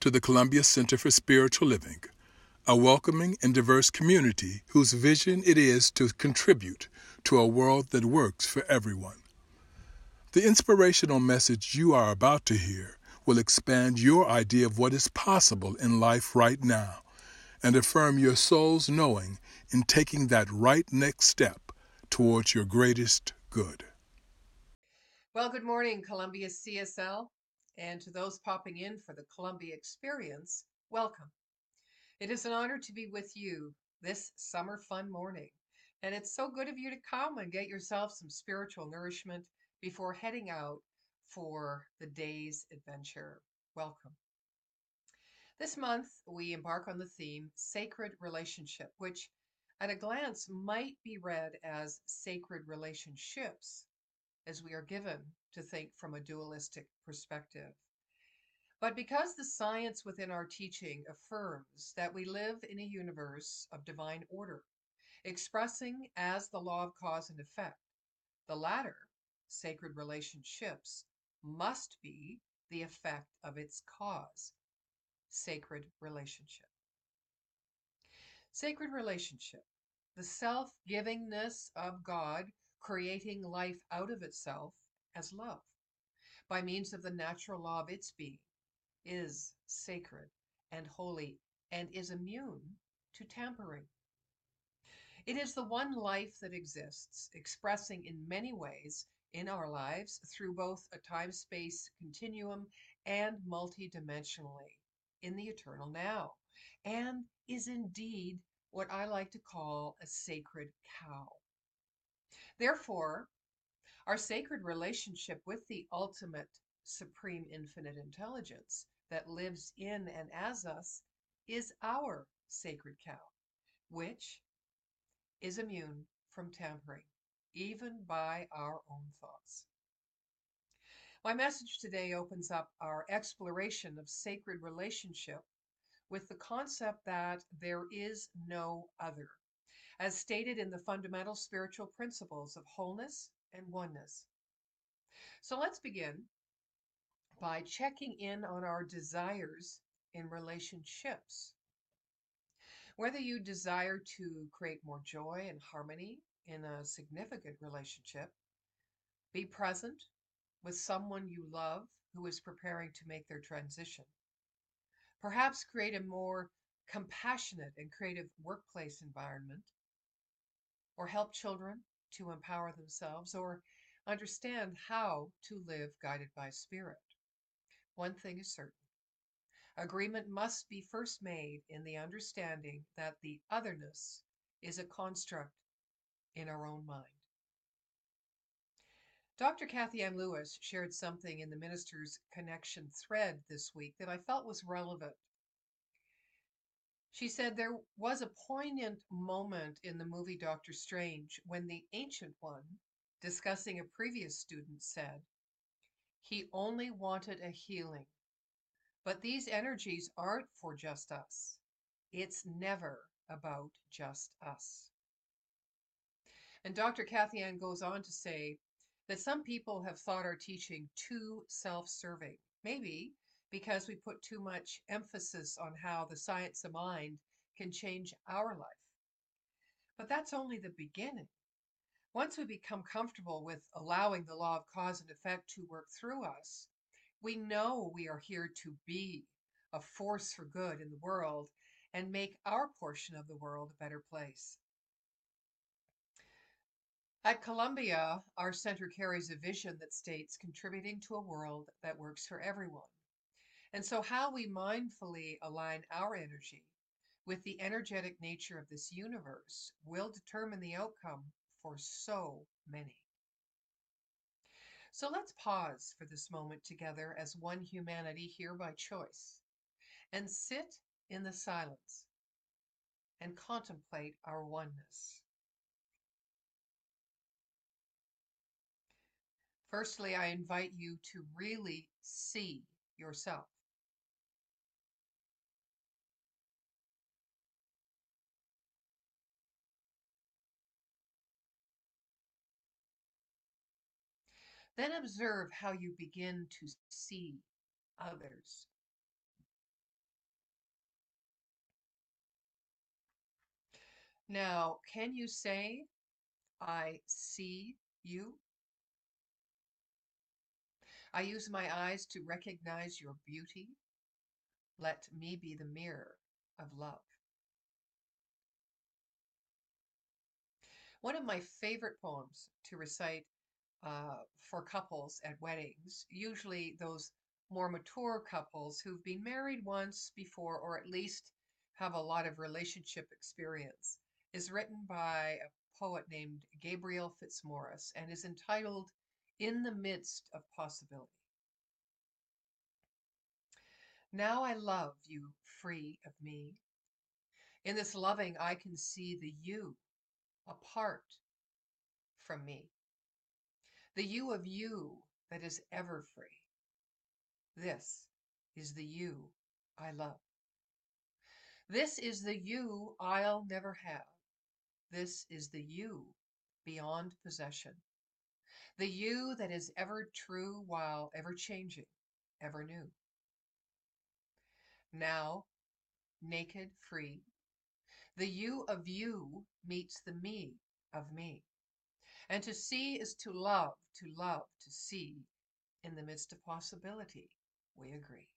to the Columbia Center for Spiritual Living, a welcoming and diverse community whose vision it is to contribute to a world that works for everyone. The inspirational message you are about to hear will expand your idea of what is possible in life right now and affirm your soul's knowing in taking that right next step towards your greatest good. Well, good morning, Columbia CSL, and to those popping in for the Columbia Experience, welcome. It is an honor to be with you this summer fun morning, and it's so good of you to come and get yourself some spiritual nourishment before heading out for the day's adventure. Welcome. This month, we embark on the theme Sacred Relationship, which at a glance might be read as sacred relationships, as we are given to think from a dualistic perspective. But because the science within our teaching affirms that we live in a universe of divine order, expressing as the law of cause and effect, the latter, sacred relationships, must be the effect of its cause, sacred relationship. Sacred relationship, the self givingness of God creating life out of itself as love by means of the natural law of its being, is sacred and holy and is immune to tampering. It is the one life that exists, expressing in many ways in our lives through both a time space continuum and multidimensionally in the eternal now, and is indeed what I like to call a sacred cow. Therefore, our sacred relationship with the ultimate supreme infinite intelligence that lives in and as us is our sacred cow, which is immune from tampering, even by our own thoughts. My message today opens up our exploration of sacred relationship with the concept that there is no other, as stated in the fundamental spiritual principles of wholeness and oneness. So let's begin by checking in on our desires in relationships. Whether you desire to create more joy and harmony in a significant relationship, be present with someone you love who is preparing to make their transition, perhaps create a more compassionate and creative workplace environment, or help children to empower themselves, or understand how to live guided by spirit. One thing is certain. Agreement must be first made in the understanding that the otherness is a construct in our own mind. Dr. Kathy Ann Lewis shared something in the Minister's Connection thread this week that I felt was relevant. She said there was a poignant moment in the movie Doctor Strange when the Ancient One, discussing a previous student, said, he only wanted a healing, but these energies aren't for just us. It's never about just us. And Dr. Kathy Ann goes on to say that some people have thought our teaching too self serving, maybe because we put too much emphasis on how the science of mind can change our life. But that's only the beginning. Once we become comfortable with allowing the law of cause and effect to work through us, we know we are here to be a force for good in the world and make our portion of the world a better place. At Columbia, our center carries a vision that states contributing to a world that works for everyone. And so, how we mindfully align our energy with the energetic nature of this universe will determine the outcome for so many. So, let's pause for this moment together as one humanity here by choice and sit in the silence and contemplate our oneness. Firstly, I invite you to really see yourself. Then observe how you begin to see others. Now, can you say, I see you? I use my eyes to recognize your beauty. Let me be the mirror of love. One of my favorite poems to recite for couples at weddings, usually those more mature couples who've been married once before or at least have a lot of relationship experience, is written by a poet named Gabriel Fitzmaurice and is entitled In the Midst of Possibility. Now I love you free of me. In this loving, I can see the you apart from me, the you of you that is ever free. This is the you I love. This is the you I'll never have. This is the you beyond possession. The you that is ever true while ever changing, ever new. Now, naked, free, the you of you meets the me of me. And to see is to love, to see. In the midst of possibility, we agree.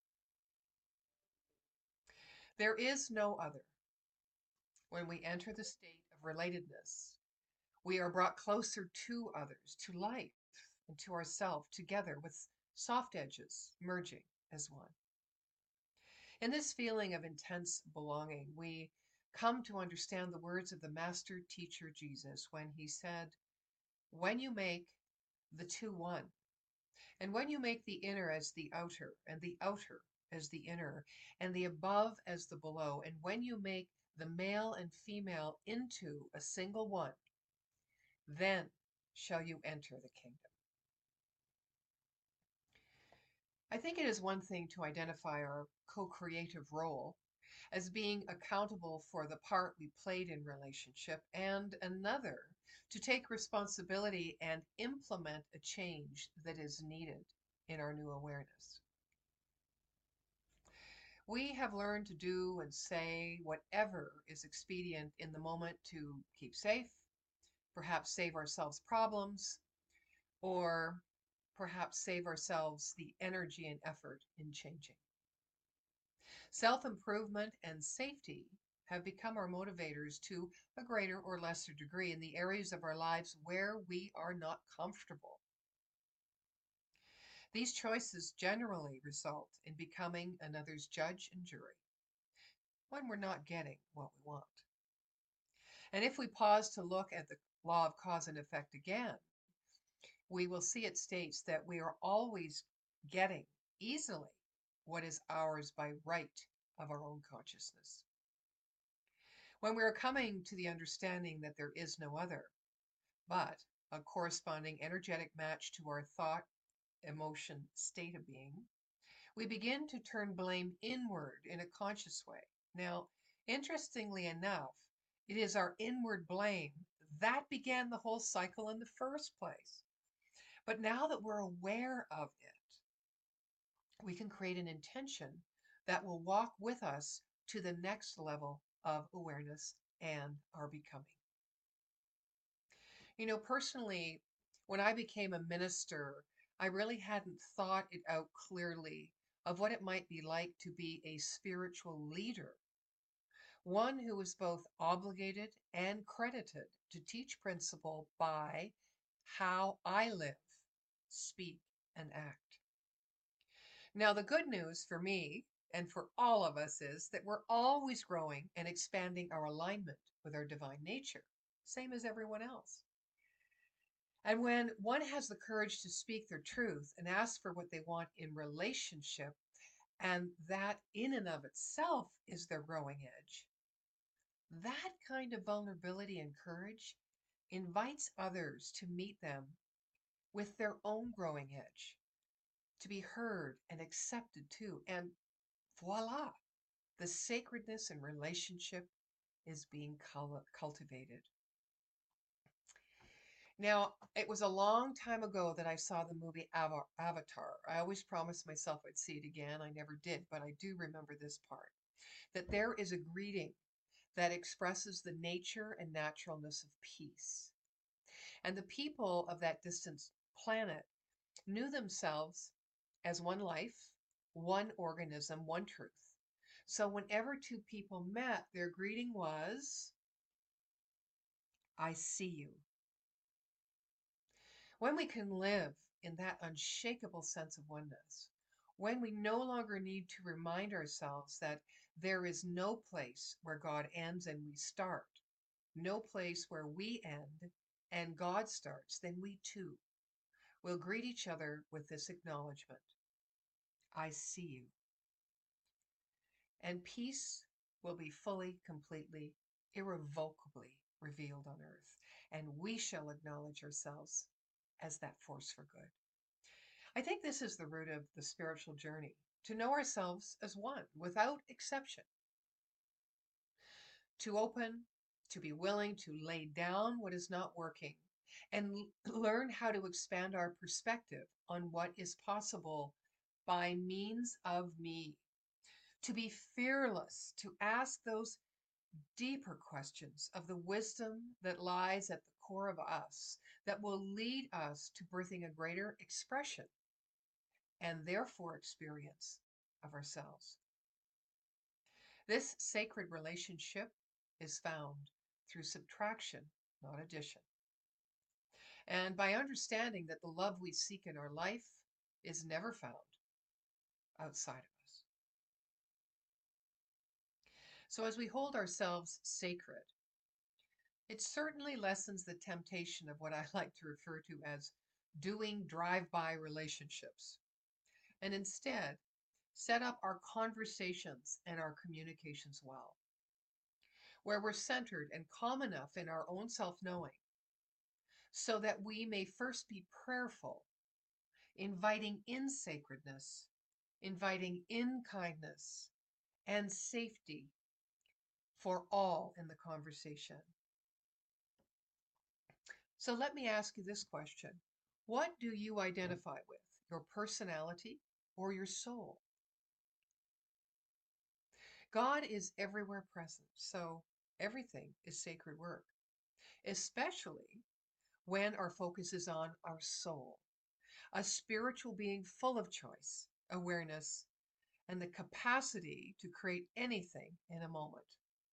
There is no other. When we enter the state of relatedness, we are brought closer to others, to life, and to ourselves together with soft edges merging as one. In this feeling of intense belonging, we come to understand the words of the master teacher Jesus when he said, when you make the two one, and when you make the inner as the outer, and the outer as the inner, and the above as the below, and when you make the male and female into a single one, then shall you enter the kingdom. I think it is one thing to identify our co-creative role as being accountable for the part we played in relationship, and another to take responsibility and implement a change that is needed in our new awareness. We have learned to do and say whatever is expedient in the moment to keep safe, perhaps save ourselves problems, or perhaps save ourselves the energy and effort in changing. Self-improvement and safety have become our motivators to a greater or lesser degree in the areas of our lives where we are not comfortable. These choices generally result in becoming another's judge and jury when we're not getting what we want. And if we pause to look at the law of cause and effect again, we will see it states that we are always getting easily what is ours by right of our own consciousness. When we are coming to the understanding that there is no other, but a corresponding energetic match to our thought, emotion, state of being, we begin to turn blame inward in a conscious way. Now, interestingly enough, it is our inward blame that began the whole cycle in the first place. But now that we're aware of it, we can create an intention that will walk with us to the next level of awareness and our becoming. You know, personally, when I became a minister, I really hadn't thought it out clearly of what it might be like to be a spiritual leader, one who is both obligated and credited to teach principle by how I live, speak, and act. Now, the good news for me and for all of us is that we're always growing and expanding our alignment with our divine nature, same as everyone else. And when one has the courage to speak their truth and ask for what they want in relationship, and that in and of itself is their growing edge, that kind of vulnerability and courage invites others to meet them with their own growing edge, to be heard and accepted too. And voila, the sacredness in relationship is being cultivated. Now, it was a long time ago that I saw the movie Avatar. I always promised myself I'd see it again. I never did, but I do remember this part, that there is a greeting that expresses the nature and naturalness of peace. And the people of that distant planet knew themselves as one life, one organism, one truth. So whenever two people met, their greeting was, I see you. When we can live in that unshakable sense of oneness, when we no longer need to remind ourselves that there is no place where God ends and we start, no place where we end and God starts, then we too will greet each other with this acknowledgement, I see you. And peace will be fully, completely, irrevocably revealed on earth. And we shall acknowledge ourselves as that force for good. I think this is the root of the spiritual journey, to know ourselves as one, without exception, to open, to be willing to lay down what is not working, and learn how to expand our perspective on what is possible by means of me, to be fearless, to ask those deeper questions of the wisdom that lies at the core of us, that will lead us to birthing a greater expression and therefore experience of ourselves. This sacred relationship is found through subtraction, not addition. And by understanding that the love we seek in our life is never found outside of us. So as we hold ourselves sacred, it certainly lessens the temptation of what I like to refer to as doing drive-by relationships, and instead set up our conversations and our communications well, where we're centered and calm enough in our own self-knowing so that we may first be prayerful, inviting in sacredness, inviting in kindness and safety for all in the conversation. So let me ask you this question. What do you identify with, your personality or your soul? God is everywhere present, so everything is sacred work, especially when our focus is on our soul, a spiritual being full of choice, awareness, and the capacity to create anything in a moment.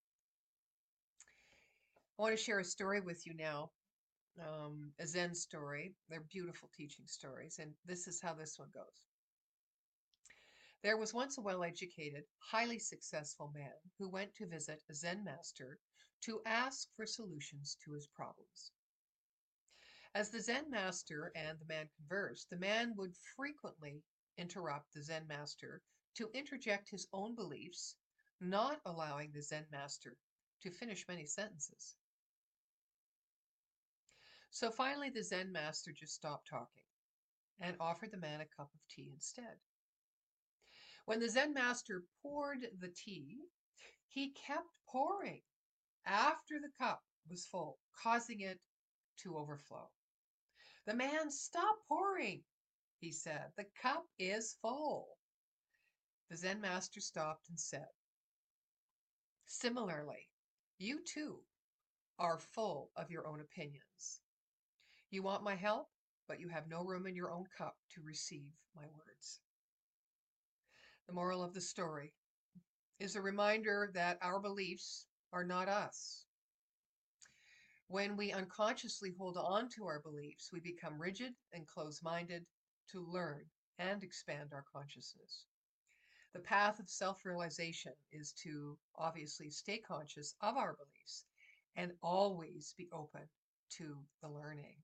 I want to share a story with you now, a Zen story. They're beautiful teaching stories, and this is how this one goes. There was once a well-educated, highly successful man who went to visit a Zen master to ask for solutions to his problems. As the Zen master and the man conversed, the man would frequently interrupt the Zen master to interject his own beliefs, not allowing the Zen master to finish many sentences. So finally, the Zen master just stopped talking and offered the man a cup of tea instead. When the Zen master poured the tea, he kept pouring after the cup was full, causing it to overflow. The man, stop pouring, he said. The cup is full. The Zen master stopped and said, similarly, you too are full of your own opinions. You want my help, but you have no room in your own cup to receive my words. The moral of the story is a reminder that our beliefs are not us. When we unconsciously hold on to our beliefs, we become rigid and close-minded to learn and expand our consciousness. The path of self-realization is to obviously stay conscious of our beliefs and always be open to the learning.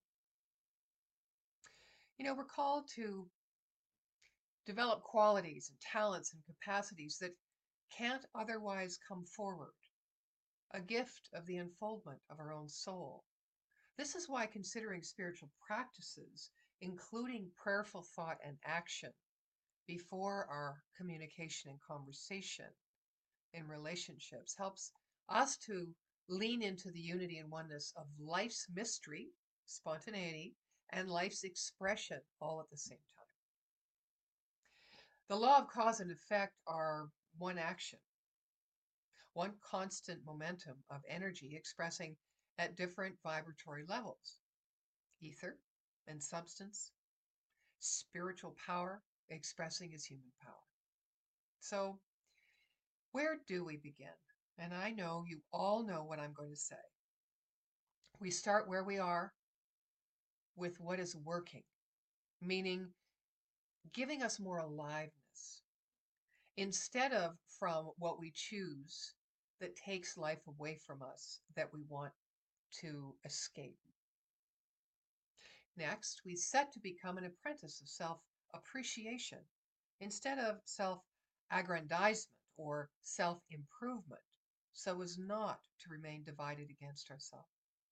You know, we're called to develop qualities and talents and capacities that can't otherwise come forward, a gift of the unfoldment of our own soul. This is why considering spiritual practices, including prayerful thought and action, before our communication and conversation in relationships helps us to lean into the unity and oneness of life's mystery, spontaneity, and life's expression all at the same time. The law of cause and effect are one action, one constant momentum of energy expressing at different vibratory levels: ether and substance, spiritual power expressing as human power. So, where do we begin? And I know you all know what I'm going to say. We start where we are with what is working, meaning giving us more aliveness, instead of from what we choose that takes life away from us that we want to escape. Next, we set to become an apprentice of self appreciation instead of self aggrandizement or self improvement, so as not to remain divided against ourselves.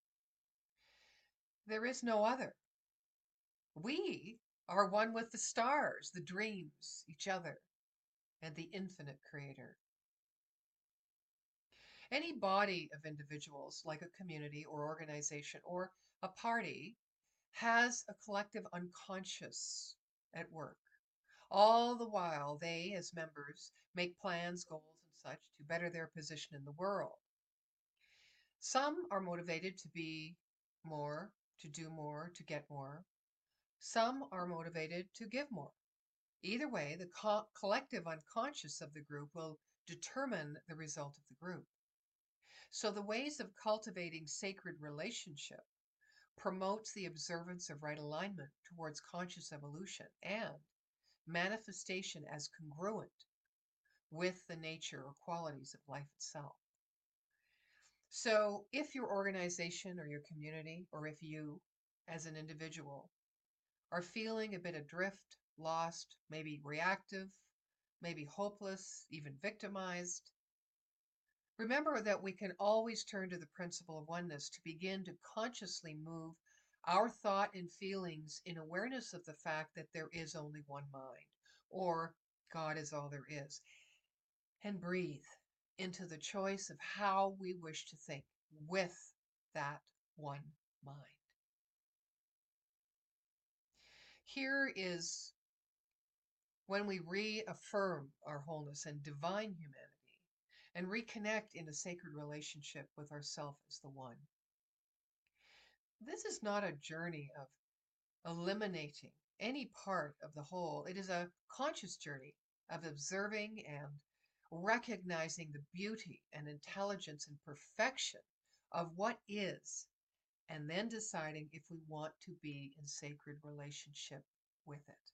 There is no other. We are one with the stars, the dreams, each other, and the infinite creator. Any body of individuals, like a community or organization or a party, has a collective unconscious at work. All the while, they, as members, make plans, goals, and such to better their position in the world. Some are motivated to be more, to do more, to get more. Some are motivated to give more. Either way, the collective unconscious of the group will determine the result of the group. So, the ways of cultivating sacred relationship promotes the observance of right alignment towards conscious evolution and manifestation as congruent with the nature or qualities of life itself. So, if your organization or your community, or if you as an individual are feeling a bit adrift, lost, maybe reactive, maybe hopeless, even victimized, remember that we can always turn to the principle of oneness to begin to consciously move our thought and feelings in awareness of the fact that there is only one mind, or God is all there is, and breathe into the choice of how we wish to think with that one mind. Here is when we reaffirm our wholeness and divine humanity and reconnect in a sacred relationship with ourself as the one. This is not a journey of eliminating any part of the whole. It is a conscious journey of observing and recognizing the beauty and intelligence and perfection of what is, and then deciding if we want to be in sacred relationship with it.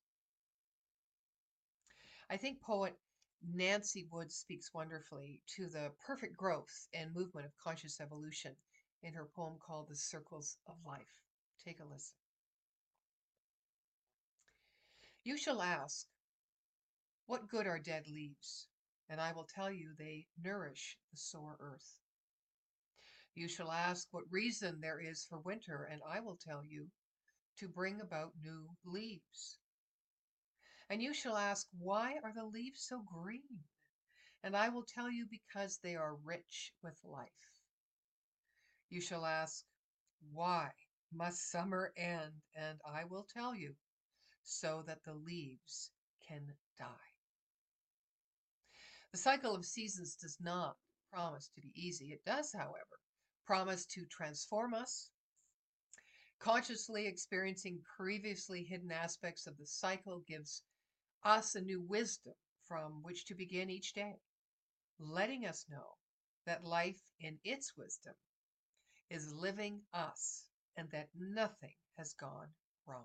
I think poet Nancy Wood speaks wonderfully to the perfect growth and movement of conscious evolution in her poem called The Circles of Life. Take a listen. You shall ask, what good are dead leaves? And I will tell you they nourish the sore earth. You shall ask what reason there is for winter, and I will tell you to bring about new leaves. And you shall ask, why are the leaves so green? And I will tell you because they are rich with life. You shall ask, why must summer end? And I will tell you, so that the leaves can die. The cycle of seasons does not promise to be easy. It does, however, promise to transform us. Consciously experiencing previously hidden aspects of the cycle gives us a new wisdom from which to begin each day, letting us know that life in its wisdom is living us and that nothing has gone wrong.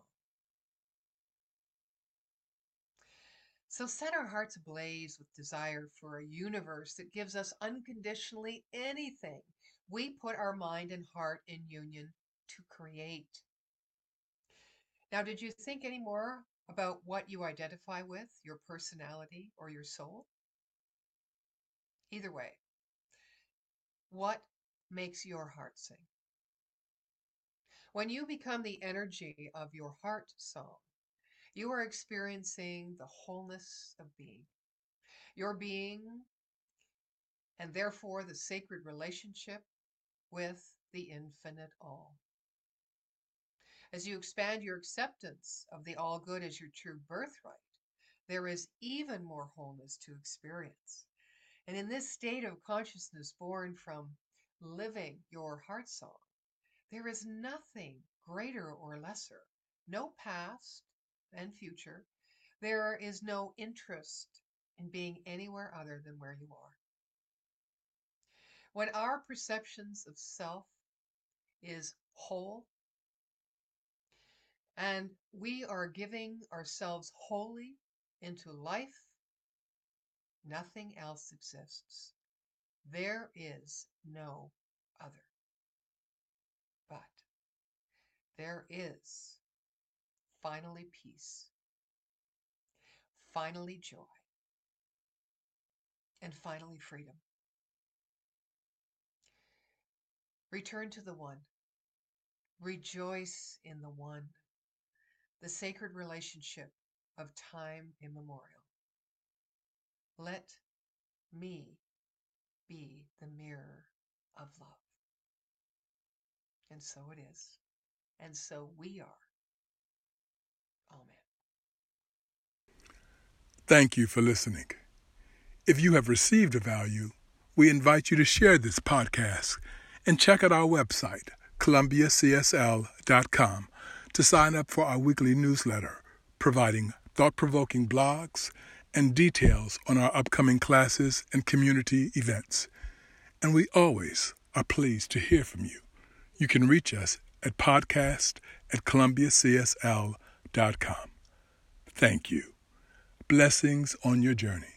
So set our hearts ablaze with desire for a universe that gives us unconditionally anything we put our mind and heart in union to create. Now, did you think any more about what you identify with, your personality or your soul? Either way, what makes your heart sing? When you become the energy of your heart song, you are experiencing the wholeness of being. Your being, and therefore the sacred relationship with the infinite all. As you expand your acceptance of the all good as your true birthright, there is even more wholeness to experience. And in this state of consciousness born from living your heart song, there is nothing greater or lesser, no past and future. There is no interest in being anywhere other than where you are. When our perceptions of self is whole and we are giving ourselves wholly into life, nothing else exists. There is no other. But there is finally peace, finally joy, and finally freedom. Return to the one. Rejoice in the one, the sacred relationship of time immemorial. Let me be the mirror of love. And so it is. And so we are. Amen. Thank you for listening. If you have received a value, we invite you to share this podcast and check out our website, columbiacsl.com, to sign up for our weekly newsletter, providing thought-provoking blogs and details on our upcoming classes and community events. And we always are pleased to hear from you. You can reach us at podcast@columbiacsl.com. Thank you. Blessings on your journey.